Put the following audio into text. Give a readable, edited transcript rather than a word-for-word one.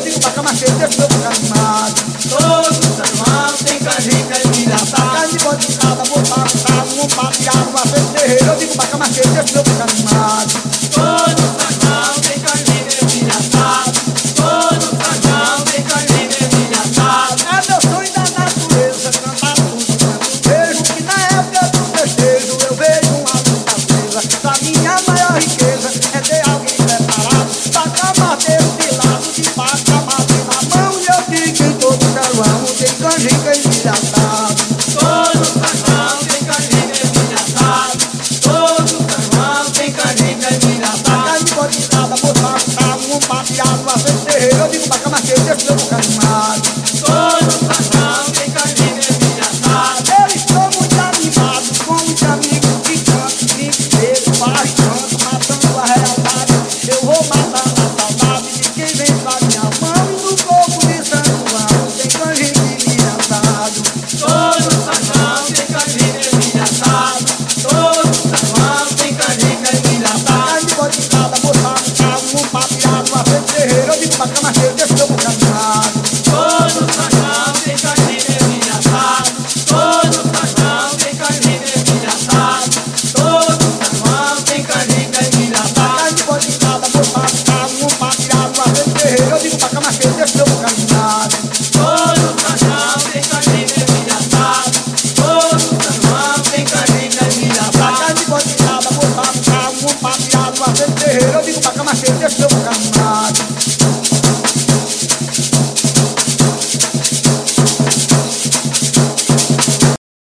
digo bacamacheiro, deixa meu boca animado. Todo São João tem canjica de laçar. Carne de bode, botar, um papiado, uma vez terreiro. Eu digo bacamacheiro, deixa meu boca